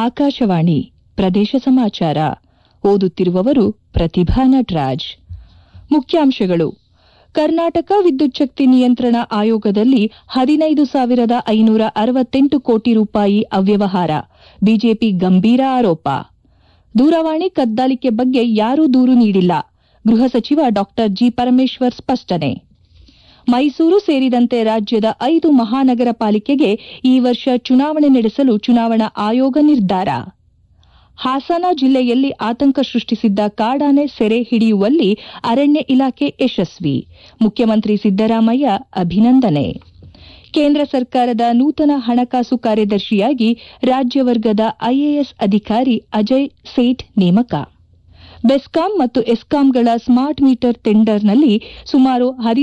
ಆಕಾಶವಾಣಿ ಪ್ರದೇಶ ಸಮಾಚಾರ ಓದುತ್ತಿರುವವರು ಪ್ರತಿಭಾ ನಟರಾಜ್. ಮುಖ್ಯಾಂಶಗಳು. ಕರ್ನಾಟಕ ವಿದ್ಯುಚ್ಛಕ್ತಿ ನಿಯಂತ್ರಣ ಆಯೋಗದಲ್ಲಿ 15,568 ಕೋಟಿ ರೂಪಾಯಿ ಅವ್ಯವಹಾರ, ಬಿಜೆಪಿ ಗಂಭೀರ ಆರೋಪ. ದೂರವಾಣಿ ಕದ್ದಾಲಿಕೆ ಬಗ್ಗೆ ಯಾರೂ ದೂರು ನೀಡಿಲ್ಲ, ಗೃಹ ಸಚಿವ ಡಾ ಜಿ. ಪರಮೇಶ್ವರ್ ಸ್ಪಷ್ಟನೆ. ಮೈಸೂರು ಸೇರಿದಂತೆ ರಾಜ್ಯದ 5 ಮಹಾನಗರ ಪಾಲಿಕೆಗೆ ಈ ವರ್ಷ ಚುನಾವಣೆ ನಡೆಸಲು ಚುನಾವಣಾ ಆಯೋಗ ನಿರ್ಧಾರ. ಹಾಸನ ಜಿಲ್ಲೆಯಲ್ಲಿ ಆತಂಕ ಸೃಷ್ಟಿಸಿದ್ದ ಕಾಡಾನೆ ಸೆರೆ ಹಿಡಿಯುವಲ್ಲಿ ಅರಣ್ಯ ಇಲಾಖೆ ಯಶಸ್ವಿ, ಮುಖ್ಯಮಂತ್ರಿ ಸಿದ್ದರಾಮಯ್ಯ ಅಭಿನಂದನೆ. ಕೇಂದ್ರ ಸರ್ಕಾರದ ನೂತನ ಹಣಕಾಸು ಕಾರ್ಯದರ್ಶಿಯಾಗಿ ರಾಜ್ಯ ವರ್ಗದ ಐಎಎಸ್ ಅಧಿಕಾರಿ ಅಜಯ್ ಸೇಠ್ ನೇಮಕ. ಬೆಸ್ಕಾಂ ಮತ್ತು ಎಸ್ಕಾಂಗಳ ಸ್ಮಾರ್ಟ್ ಮೀಟರ್ ಟೆಂಡರ್ನಲ್ಲಿ ಸುಮಾರು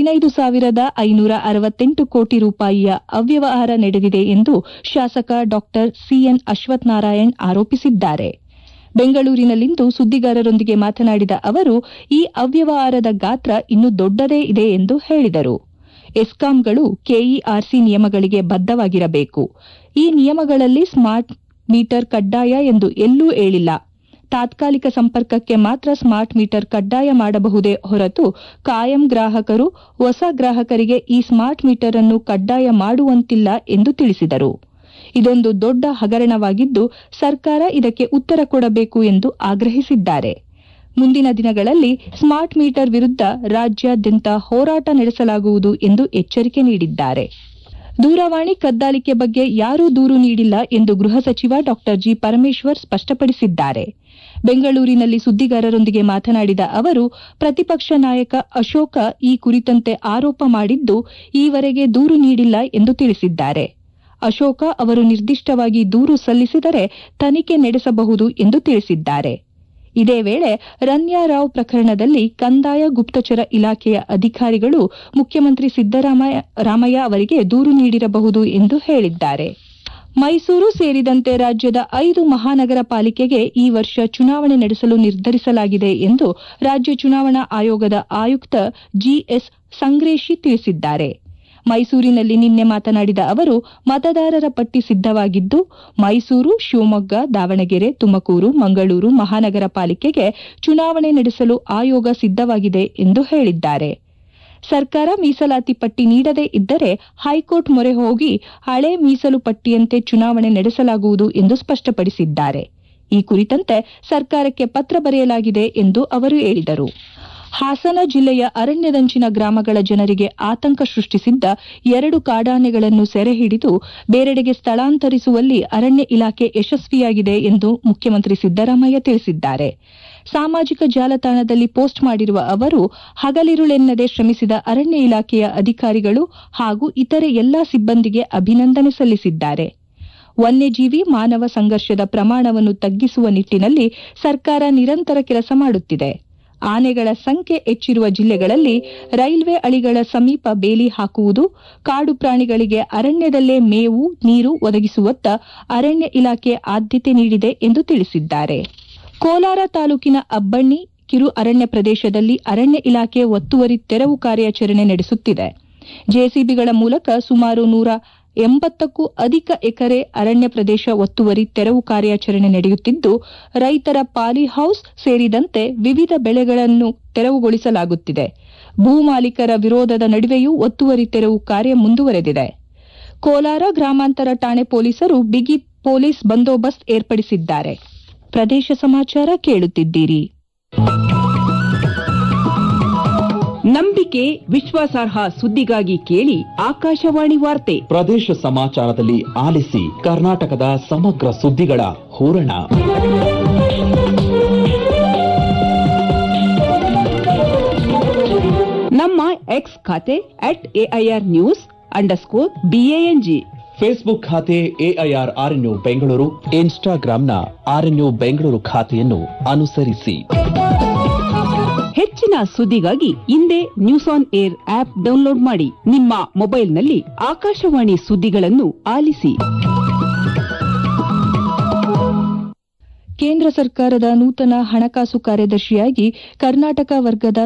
15,568 ಕೋಟಿ ರೂಪಾಯಿಯ ಅವ್ಯವಹಾರ ನಡೆದಿದೆ ಎಂದು ಶಾಸಕ ಡಾ ಸಿಎನ್ ಅಶ್ವತ್ಥನಾರಾಯಣ್ ಆರೋಪಿಸಿದ್ದಾರೆ. ಬೆಂಗಳೂರಿನಲ್ಲಿಂದು ಸುದ್ದಿಗಾರರೊಂದಿಗೆ ಮಾತನಾಡಿದ ಅವರು, ಈ ಅವ್ಯವಹಾರದ ಗಾತ್ರ ಇನ್ನೂ ದೊಡ್ಡದೇ ಇದೆ ಎಂದು ಹೇಳಿದರು. ಎಸ್ಕಾಂಗಳು ಕೆಇಆರ್ಸಿ ನಿಯಮಗಳಿಗೆ ಬದ್ಧವಾಗಿರಬೇಕು. ಈ ನಿಯಮಗಳಲ್ಲಿ ಸ್ಮಾರ್ಟ್ ಮೀಟರ್ ಕಡ್ಡಾಯ ಎಂದು ಎಲ್ಲೂ ಹೇಳಿಲ್ಲ. ತಾತ್ಕಾಲಿಕ ಸಂಪರ್ಕಕ್ಕೆ ಮಾತ್ರ ಸ್ಮಾರ್ಟ್ ಮೀಟರ್ ಕಡ್ಡಾಯ ಮಾಡಬಹುದೇ ಹೊರತು ಕಾಯಂ ಗ್ರಾಹಕರು, ಹೊಸ ಗ್ರಾಹಕರಿಗೆ ಈ ಸ್ಮಾರ್ಟ್ ಮೀಟರ್ ಅನ್ನು ಕಡ್ಡಾಯ ಮಾಡುವಂತಿಲ್ಲ ಎಂದು ತಿಳಿಸಿದರು. ಇದೊಂದು ದೊಡ್ಡ ಹಗರಣವಾಗಿದ್ದು, ಸರ್ಕಾರ ಇದಕ್ಕೆ ಉತ್ತರ ಕೊಡಬೇಕು ಎಂದು ಆಗ್ರಹಿಸಿದ್ದಾರೆ. ಮುಂದಿನ ದಿನಗಳಲ್ಲಿ ಸ್ಮಾರ್ಟ್ ಮೀಟರ್ ವಿರುದ್ಧ ರಾಜ್ಯಾದ್ಯಂತ ಹೋರಾಟ ನಡೆಸಲಾಗುವುದು ಎಂದು ಎಚ್ಚರಿಕೆ ನೀಡಿದ್ದಾರೆ. ದೂರವಾಣಿ ಕದ್ದಾಲಿಕೆ ಬಗ್ಗೆ ಯಾರೂ ದೂರು ನೀಡಿಲ್ಲ ಎಂದು ಗೃಹ ಸಚಿವ ಡಾ ಜಿ. ಪರಮೇಶ್ವರ್ ಸ್ಪಷ್ಟಪಡಿಸಿದ್ದಾರೆ. ಬೆಂಗಳೂರಿನಲ್ಲಿ ಸುದ್ದಿಗಾರರೊಂದಿಗೆ ಮಾತನಾಡಿದ ಅವರು, ಪ್ರತಿಪಕ್ಷ ನಾಯಕ ಅಶೋಕ ಈ ಕುರಿತಂತೆ ಆರೋಪ ಮಾಡಿದ್ದು, ಈವರೆಗೆ ದೂರು ನೀಡಿಲ್ಲ ಎಂದು ತಿಳಿಸಿದ್ದಾರೆ. ಅಶೋಕ ಅವರು ನಿರ್ದಿಷ್ಟವಾಗಿ ದೂರು ಸಲ್ಲಿಸಿದರೆ ತನಿಖೆ ನಡೆಸಬಹುದು ಎಂದು ತಿಳಿಸಿದ್ದಾರೆ. ಇದೇ ವೇಳೆ ರನ್ಯಾರಾವ್ ಪ್ರಕರಣದಲ್ಲಿ ಕಂದಾಯ ಗುಪ್ತಚರ ಇಲಾಖೆಯ ಅಧಿಕಾರಿಗಳು ಮುಖ್ಯಮಂತ್ರಿ ಸಿದ್ದರಾಮಯ್ಯ ಅವರಿಗೆ ದೂರು ನೀಡಿರಬಹುದು ಎಂದು ಹೇಳಿದ್ದಾರೆ. ಮೈಸೂರು ಸೇರಿದಂತೆ ರಾಜ್ಯದ 5 ಮಹಾನಗರ ಪಾಲಿಕೆಗೆ ಈ ವರ್ಷ ಚುನಾವಣೆ ನಡೆಸಲು ನಿರ್ಧರಿಸಲಾಗಿದೆ ಎಂದು ರಾಜ್ಯ ಚುನಾವಣಾ ಆಯೋಗದ ಆಯುಕ್ತ ಜಿಎಸ್ ಸಂಗ್ರೇಶಿ ತಿಳಿಸಿದ್ದಾರೆ. ಮೈಸೂರಿನಲ್ಲಿ ನಿನ್ನೆ ಮಾತನಾಡಿದ ಅವರು, ಮತದಾರರ ಪಟ್ಟಿ ಸಿದ್ದವಾಗಿದ್ದು, ಮೈಸೂರು, ಶಿವಮೊಗ್ಗ, ದಾವಣಗೆರೆ, ತುಮಕೂರು, ಮಂಗಳೂರು ಮಹಾನಗರ ಪಾಲಿಕೆಗೆ ಚುನಾವಣೆ ನಡೆಸಲು ಆಯೋಗ ಸಿದ್ದವಾಗಿದೆ ಎಂದು ಹೇಳಿದ್ದಾರೆ. ಸರ್ಕಾರ ಮೀಸಲಾತಿ ಪಟ್ಟಿ ನೀಡದೇ ಇದ್ದರೆ ಹೈಕೋರ್ಟ್ ಮೊರೆ ಹೋಗಿ ಹಳೆ ಮೀಸಲು ಪಟ್ಟಿಯಂತೆ ಚುನಾವಣೆ ನಡೆಸಲಾಗುವುದು ಎಂದು ಸ್ಪಷ್ಟಪಡಿಸಿದ್ದಾರೆ. ಈ ಕುರಿತಂತೆ ಸರ್ಕಾರಕ್ಕೆ ಪತ್ರ ಬರೆಯಲಾಗಿದೆ ಎಂದು ಅವರು ಹೇಳಿದರು. ಹಾಸನ ಜಿಲ್ಲೆಯ ಅರಣ್ಯದಂಚಿನ ಗ್ರಾಮಗಳ ಜನರಿಗೆ ಆತಂಕ ಸೃಷ್ಟಿಸಿದ್ದ 2 ಕಾಡಾನೆಗಳನ್ನು ಸೆರೆ ಹಿಡಿದು ಬೇರೆಡೆಗೆ ಸ್ಥಳಾಂತರಿಸುವಲ್ಲಿ ಅರಣ್ಯ ಇಲಾಖೆ ಯಶಸ್ವಿಯಾಗಿದೆ ಎಂದು ಮುಖ್ಯಮಂತ್ರಿ ಸಿದ್ದರಾಮಯ್ಯ ತಿಳಿಸಿದ್ದಾರೆ. ಸಾಮಾಜಿಕ ಜಾಲತಾಣದಲ್ಲಿ ಪೋಸ್ಟ್ ಮಾಡಿರುವ ಅವರು, ಹಗಲಿರುಳೆನ್ನದೆ ಶ್ರಮಿಸಿದ ಅರಣ್ಯ ಇಲಾಖೆಯ ಅಧಿಕಾರಿಗಳು ಹಾಗೂ ಇತರೆ ಎಲ್ಲಾ ಸಿಬ್ಬಂದಿಗೆ ಅಭಿನಂದನೆ ಸಲ್ಲಿಸಿದ್ದಾರೆ. ವನ್ಯಜೀವಿ ಮಾನವ ಸಂಘರ್ಷದ ಪ್ರಮಾಣವನ್ನು ತಗ್ಗಿಸುವ ನಿಟ್ಟಿನಲ್ಲಿ ಸರ್ಕಾರ ನಿರಂತರ ಕೆಲಸ ಮಾಡುತ್ತಿದೆ. ಆನೆಗಳ ಸಂಖ್ಯೆ ಹೆಚ್ಚಿರುವ ಜಿಲ್ಲೆಗಳಲ್ಲಿ ರೈಲ್ವೆ ಹಳಿಗಳ ಸಮೀಪ ಬೇಲಿ ಹಾಕುವುದು, ಕಾಡು ಪ್ರಾಣಿಗಳಿಗೆ ಅರಣ್ಯದಲ್ಲೇ ಮೇವು, ನೀರು ಒದಗಿಸುವತ್ತ ಅರಣ್ಯ ಇಲಾಖೆ ಆದ್ಯತೆ ನೀಡಿದೆ ಎಂದು ತಿಳಿಸಿದ್ದಾರೆ. ಕೋಲಾರ ತಾಲೂಕಿನ ಅಬ್ಬಣ್ಣಿ ಕಿರು ಅರಣ್ಯ ಪ್ರದೇಶದಲ್ಲಿ ಅರಣ್ಯ ಇಲಾಖೆ ಒತ್ತುವರಿ ತೆರವು ಕಾರ್ಯಾಚರಣೆ ನಡೆಸುತ್ತಿದೆ. ಜೆಸಿಬಿಗಳ ಮೂಲಕ ಸುಮಾರು 180ಕ್ಕೂ ಅಧಿಕ ಎಕರೆ ಅರಣ್ಯ ಪ್ರದೇಶ ಒತ್ತುವರಿ ತೆರವು ಕಾರ್ಯಾಚರಣೆ ನಡೆಯುತ್ತಿದ್ದು, ರೈತರ ಪಾಲಿಹೌಸ್ ಸೇರಿದಂತೆ ವಿವಿಧ ಬೆಳೆಗಳನ್ನು ತೆರವುಗೊಳಿಸಲಾಗುತ್ತಿದೆ. ಭೂ ಮಾಲೀಕರ ವಿರೋಧದ ನಡುವೆಯೂ ಒತ್ತುವರಿ ತೆರವು ಕಾರ್ಯ ಮುಂದುವರೆದಿದೆ. ಕೋಲಾರ ಗ್ರಾಮಾಂತರ ಠಾಣೆ ಪೊಲೀಸರು ಬಿಗಿ ಪೊಲೀಸ್ ಬಂದೋಬಸ್ತ್ ಏರ್ಪಡಿಸಿದ್ದಾರೆ. ಪ್ರದೇಶ ಸಮಾಚಾರ ಕೇಳುತ್ತಿದ್ದೀರಿ. ನಂಬಿಕೆ, ವಿಶ್ವಾಸಾರ್ಹ ಸುದ್ದಿಗಾಗಿ ಕೇಳಿ ಆಕಾಶವಾಣಿ ವಾರ್ತೆ. ಪ್ರದೇಶ ಸಮಾಚಾರದಲ್ಲಿ ಆಲಿಸಿ ಕರ್ನಾಟಕದ ಸಮಗ್ರ ಸುದ್ದಿಗಳ ಹೂರಣ. ನಮ್ಮ ಎಕ್ಸ್ ಖಾತೆ @AIR News_BANG, ಫೇಸ್ಬುಕ್ ಖಾತೆ AIR RNU ಬೆಂಗಳೂರು, ಇನ್ಸ್ಟಾಗ್ರಾಂನ RNU ಬೆಂಗಳೂರು ಖಾತೆಯನ್ನು ಅನುಸರಿಸಿ. ಹೆಚ್ಚಿನ ಸುದ್ದಿಗಾಗಿ ಹಿಂದೆ news on air app download ಮಾಡಿ. ನಿಮ್ಮ ಮೊಬೈಲ್ನಲ್ಲಿ ಆಕಾಶವಾಣಿ ಸುದ್ದಿಗಳನ್ನು ಆಲಿಸಿ. ಕೇಂದ್ರ ಸರ್ಕಾರದ ನೂತನ ಹಣಕಾಸು ಕಾರ್ಯದರ್ಶಿಯಾಗಿ ಕರ್ನಾಟಕ ವರ್ಗದ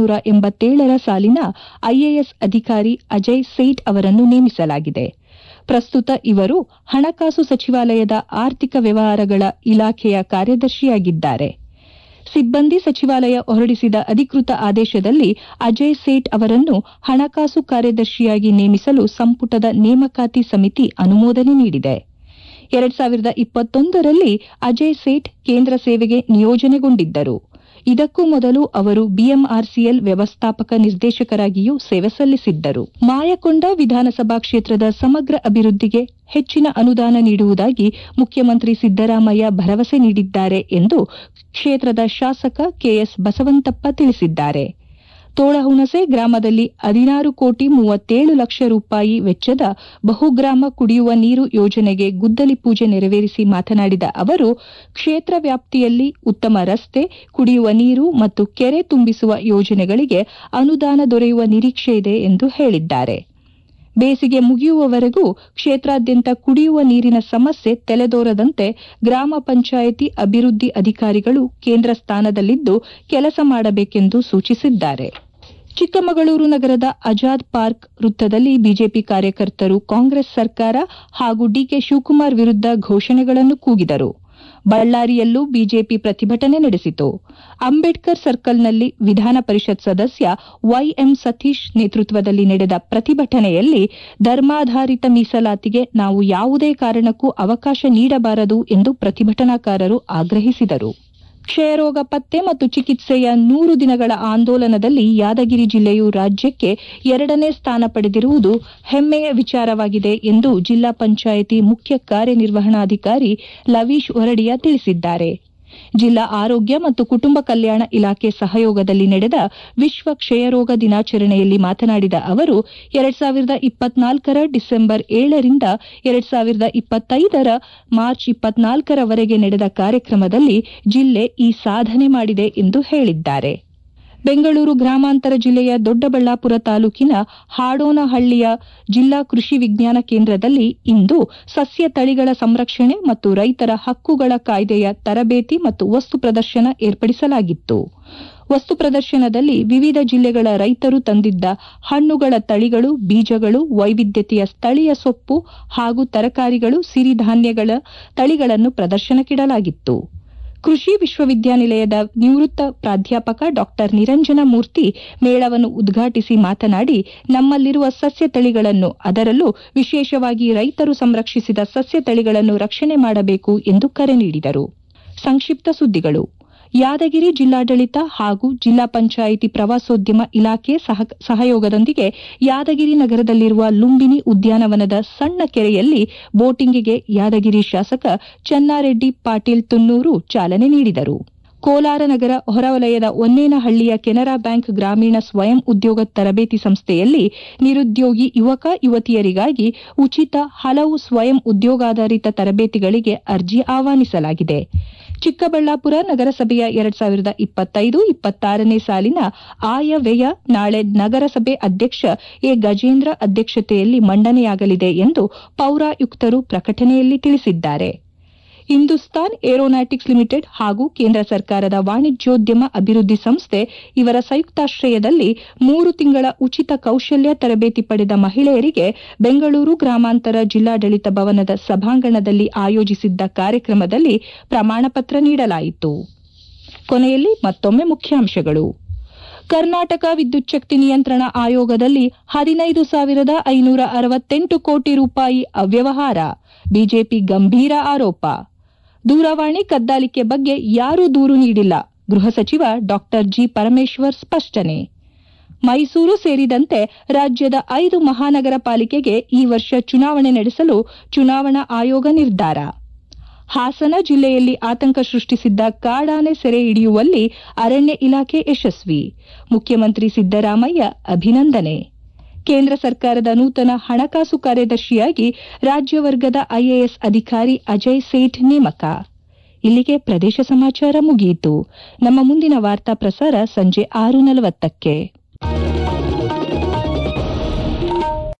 1987ರ ಸಾಲಿನ ಐಎಎಸ್ ಅಧಿಕಾರಿ ಅಜಯ್ ಸೇಠ್ ಅವರನ್ನು ನೇಮಿಸಲಾಗಿದೆ. ಪ್ರಸ್ತುತ ಇವರು ಹಣಕಾಸು ಸಚಿವಾಲಯದ ಆರ್ಥಿಕ ವ್ಯವಹಾರಗಳ ಇಲಾಖೆಯ ಕಾರ್ಯದರ್ಶಿಯಾಗಿದ್ದಾರೆ. ಸಿಬ್ಬಂದಿ ಸಚಿವಾಲಯ ಹೊರಡಿಸಿದ ಅಧಿಕೃತ ಆದೇಶದಲ್ಲಿ ಅಜಯ್ ಸೇಠ್ ಅವರನ್ನು ಹಣಕಾಸು ಕಾರ್ಯದರ್ಶಿಯಾಗಿ ನೇಮಿಸಲು ಸಂಪುಟದ ನೇಮಕಾತಿ ಸಮಿತಿ ಅನುಮೋದನೆ ನೀಡಿದೆ. 2021ರಲ್ಲಿ ಅಜಯ್ ಸೇಠ್ ಕೇಂದ್ರ ಸೇವೆಗೆ ನಿಯೋಜನೆಗೊಂಡಿದ್ದರು. ಇದಕ್ಕೂ ಮೊದಲು ಅವರು ಬಿಎಂಆರ್ಸಿಎಲ್ ವ್ಯವಸ್ಥಾಪಕ ನಿರ್ದೇಶಕರಾಗಿಯೂ ಸೇವೆ ಸಲ್ಲಿಸಿದ್ದರು. ಮಾಯಕೊಂಡ ವಿಧಾನಸಭಾ ಕ್ಷೇತ್ರದ ಸಮಗ್ರ ಅಭಿವೃದ್ಧಿಗೆ ಹೆಚ್ಚಿನ ಅನುದಾನ ನೀಡುವುದಾಗಿ ಮುಖ್ಯಮಂತ್ರಿ ಸಿದ್ದರಾಮಯ್ಯ ಭರವಸೆ ನೀಡಿದ್ದಾರೆ ಎಂದು ಕ್ಷೇತ್ರದ ಶಾಸಕ ಕೆಎಸ್ ಬಸವಂತಪ್ಪ ತಿಳಿಸಿದ್ದಾರೆ. ತೋಳಹುಣಸೆ ಗ್ರಾಮದಲ್ಲಿ 16 ಕೋಟಿ 37 ಲಕ್ಷ ರೂಪಾಯಿ ವೆಚ್ಚದ ಬಹುಗ್ರಾಮ ಕುಡಿಯುವ ನೀರು ಯೋಜನೆಗೆ ಗುದ್ದಲಿ ಪೂಜೆ ನೆರವೇರಿಸಿ ಮಾತನಾಡಿದ ಅವರು, ಕ್ಷೇತ್ರ ವ್ಯಾಪ್ತಿಯಲ್ಲಿ ಉತ್ತಮ ರಸ್ತೆ, ಕುಡಿಯುವ ನೀರು ಮತ್ತು ಕೆರೆ ತುಂಬಿಸುವ ಯೋಜನೆಗಳಿಗೆ ಅನುದಾನ ದೊರೆಯುವ ನಿರೀಕ್ಷೆ ಇದೆ ಎಂದು ಹೇಳಿದ್ದಾರೆ. ಬೇಸಿಗೆ ಮುಗಿಯುವವರೆಗೂ ಕ್ಷೇತ್ರಾದ್ಯಂತ ಕುಡಿಯುವ ನೀರಿನ ಸಮಸ್ಯೆ ತಲೆದೋರದಂತೆ ಗ್ರಾಮ ಪಂಚಾಯಿತಿ ಅಭಿವೃದ್ಧಿ ಅಧಿಕಾರಿಗಳು ಕೇಂದ್ರ ಸ್ಥಾನದಲ್ಲಿದ್ದು ಕೆಲಸ ಮಾಡಬೇಕೆಂದು ಸೂಚಿಸಿದ್ದಾರೆ. ಚಿಕ್ಕಮಗಳೂರು ನಗರದ ಆಜಾದ್ ಪಾರ್ಕ್ ವೃತ್ತದಲ್ಲಿ ಬಿಜೆಪಿ ಕಾರ್ಯಕರ್ತರು ಕಾಂಗ್ರೆಸ್ ಸರ್ಕಾರ ಹಾಗೂ ಡಿಕೆ ಶಿವಕುಮಾರ್ ವಿರುದ್ಧ ಘೋಷಣೆಗಳನ್ನು ಕೂಗಿದರು. ಬಳ್ಳಾರಿಯಲ್ಲೂ ಬಿಜೆಪಿ ಪ್ರತಿಭಟನೆ ನಡೆಸಿತು. ಅಂಬೇಡ್ಕರ್ ಸರ್ಕಲ್ನಲ್ಲಿ ವಿಧಾನ ಪರಿಷತ್ ಸದಸ್ಯ ವೈಎಂ ಸತೀಶ್ ನೇತೃತ್ವದಲ್ಲಿ ನಡೆದ ಪ್ರತಿಭಟನೆಯಲ್ಲಿ ಧರ್ಮಾಧಾರಿತ ಮೀಸಲಾತಿಗೆ ನಾವು ಯಾವುದೇ ಕಾರಣಕ್ಕೂ ಅವಕಾಶ ನೀಡಬಾರದು ಎಂದು ಪ್ರತಿಭಟನಾಕಾರರು ಆಗ್ರಹಿಸಿದರು. ಕ್ಷಯರೋಗ ಪತ್ತೆ ಮತ್ತು ಚಿಕಿತ್ಸೆಯ 100 ದಿನಗಳ ಆಂದೋಲನದಲ್ಲಿ ಯಾದಗಿರಿ ಜಿಲ್ಲೆಯು ರಾಜ್ಯಕ್ಕೆ 2ನೇ ಸ್ಥಾನ ಪಡೆದಿರುವುದು ಹೆಮ್ಮೆಯ ವಿಚಾರವಾಗಿದೆ ಎಂದು ಜಿಲ್ಲಾ ಪಂಚಾಯಿತಿ ಮುಖ್ಯ ಕಾರ್ಯನಿರ್ವಹಣಾಧಿಕಾರಿ ಲವೀಶ್ ಹೊರಡಿಯಾ ತಿಳಿಸಿದ್ದಾರೆ. ಜಿಲ್ಲಾ ಆರೋಗ್ಯ ಮತ್ತು ಕುಟುಂಬ ಕಲ್ಯಾಣ ಇಲಾಖೆ ಸಹಯೋಗದಲ್ಲಿ ನಡೆದ ವಿಶ್ವ ಕ್ಷಯರೋಗ ದಿನಾಚರಣೆಯಲ್ಲಿ ಮಾತನಾಡಿದ ಅವರು, 2024ರ ಡಿಸೆಂಬರ್ 7ರಿಂದ 2025ರ ಮಾರ್ಚ್ 24ರವರೆಗೆ ನಡೆದ ಕಾರ್ಯಕ್ರಮದಲ್ಲಿ ಜಿಲ್ಲೆ ಈ ಸಾಧನೆ ಮಾಡಿದೆ ಎಂದು ಹೇಳಿದ್ದಾರೆ. ಬೆಂಗಳೂರು ಗ್ರಾಮಾಂತರ ಜಿಲ್ಲೆಯ ದೊಡ್ಡಬಳ್ಳಾಪುರ ತಾಲೂಕಿನ ಹಾಡೋನಹಳ್ಳಿಯ ಜಿಲ್ಲಾ ಕೃಷಿ ವಿಜ್ಞಾನ ಕೇಂದ್ರದಲ್ಲಿ ಇಂದು ಸಸ್ಯ ತಳಿಗಳ ಸಂರಕ್ಷಣೆ ಮತ್ತು ರೈತರ ಹಕ್ಕುಗಳ ಕಾಯ್ದೆಯ ತರಬೇತಿ ಮತ್ತು ವಸ್ತು ಪ್ರದರ್ಶನ ಏರ್ಪಡಿಸಲಾಗಿತ್ತು. ವಸ್ತು ಪ್ರದರ್ಶನದಲ್ಲಿ ವಿವಿಧ ಜಿಲ್ಲೆಗಳ ರೈತರು ತಂದಿದ್ದ ಹಣ್ಣುಗಳ ತಳಿಗಳು, ಬೀಜಗಳು, ವೈವಿಧ್ಯತೆಯ ಸ್ಥಳೀಯ ಸೊಪ್ಪು ಹಾಗೂ ತರಕಾರಿಗಳು, ಸಿರಿಧಾನ್ಯಗಳ ತಳಿಗಳನ್ನು ಪ್ರದರ್ಶನಕ್ಕಿಡಲಾಗಿತ್ತು. ಕೃಷಿ ವಿಶ್ವವಿದ್ಯಾನಿಲಯದ ನಿವೃತ್ತ ಪ್ರಾಧ್ಯಾಪಕ ಡಾ ನಿರಂಜನ ಮೂರ್ತಿ ಮೇಳವನ್ನು ಉದ್ಘಾಟಿಸಿ ಮಾತನಾಡಿ, ನಮ್ಮಲ್ಲಿರುವ ಸಸ್ಯ ತಳಿಗಳನ್ನು, ಅದರಲ್ಲೂ ವಿಶೇಷವಾಗಿ ರೈತರು ಸಂರಕ್ಷಿಸಿದ ಸಸ್ಯ ತಳಿಗಳನ್ನು ರಕ್ಷಣೆ ಮಾಡಬೇಕು ಎಂದು ಕರೆ ನೀಡಿದರು. ಸಂಕ್ಷಿಪ್ತ ಸುದ್ದಿಗಳು. ಯಾದಗಿರಿ ಜಿಲ್ಲಾಡಳಿತ ಹಾಗೂ ಜಿಲ್ಲಾ ಪಂಚಾಯಿತಿ ಪ್ರವಾಸೋದ್ಯಮ ಇಲಾಖೆ ಸಹಯೋಗದೊಂದಿಗೆ ಯಾದಗಿರಿ ನಗರದಲ್ಲಿರುವ ಲುಂಬಿನಿ ಉದ್ಯಾನವನದ ಸಣ್ಣ ಕೆರೆಯಲ್ಲಿ ಬೋಟಿಂಗಿಗೆ ಯಾದಗಿರಿ ಶಾಸಕ ಚನ್ನಾರೆಡ್ಡಿ ಪಾಟೀಲ್ ತುನ್ನೂರು ಚಾಲನೆ ನೀಡಿದರು. ಕೋಲಾರ ನಗರ ಹೊರವಲಯದ ಒನ್ನೇನಹಳ್ಳಿಯ ಕೆನರಾ ಬ್ಯಾಂಕ್ ಗ್ರಾಮೀಣ ಸ್ವಯಂ ಉದ್ಯೋಗ ತರಬೇತಿ ಸಂಸ್ಥೆಯಲ್ಲಿ ನಿರುದ್ಯೋಗಿ ಯುವಕ ಯುವತಿಯರಿಗಾಗಿ ಉಚಿತ ಹಲವು ಸ್ವಯಂ ಉದ್ಯೋಗಾಧಾರಿತ ತರಬೇತಿಗಳಿಗೆ ಅರ್ಜಿ ಆಹ್ವಾನಿಸಲಾಗಿದೆ. ಚಿಕ್ಕಬಳ್ಳಾಪುರ ನಗರಸಭೆಯ 2025-26ನೇ ಸಾಲಿನ ಆಯವ್ಯಯ ನಾಳೆ ನಗರಸಭೆ ಅಧ್ಯಕ್ಷ ಎ ಗಜೇಂದ್ರ ಅಧ್ಯಕ್ಷತೆಯಲ್ಲಿ ಮಂಡನೆಯಾಗಲಿದೆ ಎಂದು ಪೌರಾಯುಕ್ತರು ಪ್ರಕಟಣೆಯಲ್ಲಿ ತಿಳಿಸಿದ್ದಾರೆ. ಹಿಂದೂಸ್ತಾನ್ ಏರೋನಾಟಿಕ್ಸ್ ಲಿಮಿಟೆಡ್ ಹಾಗೂ ಕೇಂದ್ರ ಸರ್ಕಾರದ ವಾಣಿಜ್ಯೋದ್ಯಮ ಅಭಿವೃದ್ಧಿ ಸಂಸ್ಥೆ ಇವರ ಸಂಯುಕ್ತಾಶ್ರಯದಲ್ಲಿ 3 ತಿಂಗಳ ಉಚಿತ ಕೌಶಲ್ಯ ತರಬೇತಿ ಪಡೆದ ಮಹಿಳೆಯರಿಗೆ ಬೆಂಗಳೂರು ಗ್ರಾಮಾಂತರ ಜಿಲ್ಲಾಡಳಿತ ಭವನದ ಸಭಾಂಗಣದಲ್ಲಿ ಆಯೋಜಿಸಿದ್ದ ಕಾರ್ಯಕ್ರಮದಲ್ಲಿ ಪ್ರಮಾಣಪತ್ರ ನೀಡಲಾಯಿತು. ಕೊನೆಯಲ್ಲಿ ಮತ್ತೊಮ್ಮೆ ಮುಖ್ಯಾಂಶಗಳು. ಕರ್ನಾಟಕ ವಿದ್ಯುಚ್ಛಕ್ತಿ ನಿಯಂತ್ರಣ ಆಯೋಗದಲ್ಲಿ 15,568 ಕೋಟಿ ರೂಪಾಯಿ ಅವ್ಯವಹಾರ, ಬಿಜೆಪಿ ಗಂಭೀರ ಆರೋಪ. ದೂರವಾಣಿ ಕದ್ದಾಲಿಕೆ ಬಗ್ಗೆ ಯಾರೂ ದೂರು ನೀಡಿಲ್ಲ, ಗೃಹ ಸಚಿವ ಡಾ ಜಿ ಪರಮೇಶ್ವರ್ ಸ್ಪಷ್ಟನೆ. ಮೈಸೂರು ಸೇರಿದಂತೆ ರಾಜ್ಯದ 5 ಮಹಾನಗರ ಪಾಲಿಕೆಗೆ ಈ ವರ್ಷ ಚುನಾವಣೆ ನಡೆಸಲು ಚುನಾವಣಾ ಆಯೋಗ ನಿರ್ಧಾರ. ಹಾಸನ ಜಿಲ್ಲೆಯಲ್ಲಿ ಆತಂಕ ಸೃಷ್ಟಿಸಿದ್ದ ಕಾಡಾನೆ ಸೆರೆ ಹಿಡಿಯುವಲ್ಲಿ ಅರಣ್ಯ ಇಲಾಖೆ ಯಶಸ್ವಿ, ಮುಖ್ಯಮಂತ್ರಿ ಸಿದ್ದರಾಮಯ್ಯ ಅಭಿನಂದನೆ. ಕೇಂದ್ರ ಸರ್ಕಾರದ ನೂತನ ಹಣಕಾಸು ಕಾರ್ಯದರ್ಶಿಯಾಗಿ ರಾಜ್ಯ ವರ್ಗದ ಐಎಎಸ್ ಅಧಿಕಾರಿ ಅಜಯ್ ಸೇಠ್ ನೇಮಕ. ಇಲ್ಲಿಗೆ ಪ್ರದೇಶ ಸಮಾಚಾರ ಮುಗಿಯಿತು. ನಮ್ಮ ಮುಂದಿನ ವಾರ್ತಾ ಪ್ರಸಾರ ಸಂಜೆ 6:40ಕ್ಕೆ.